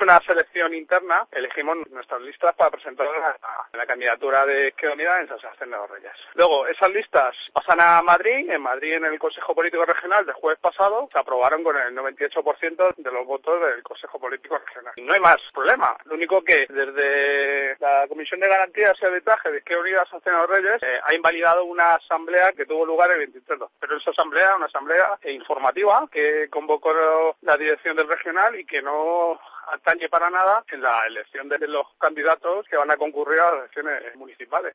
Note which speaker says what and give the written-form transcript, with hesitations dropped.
Speaker 1: una selección interna, elegimos nuestras listas para presentar la candidatura de Izquierda Unida en San Sebastián de los Reyes. Luego, esas listas pasan a Madrid. En Madrid, en el Consejo Político Regional del jueves pasado, se aprobaron con el 98% de los votos del Consejo Político Regional. Y no hay más problema. Lo único que desde la Comisión de Garantías y Arbitraje de Izquierda Unida San Sebastián de los Reyes ha invalidado una asamblea que tuvo lugar el 23. Pero esa asamblea, una asamblea informativa que convocó la dirección del regional y que no atañe para nada en la elección de los candidatos que van a concurrir a las elecciones municipales.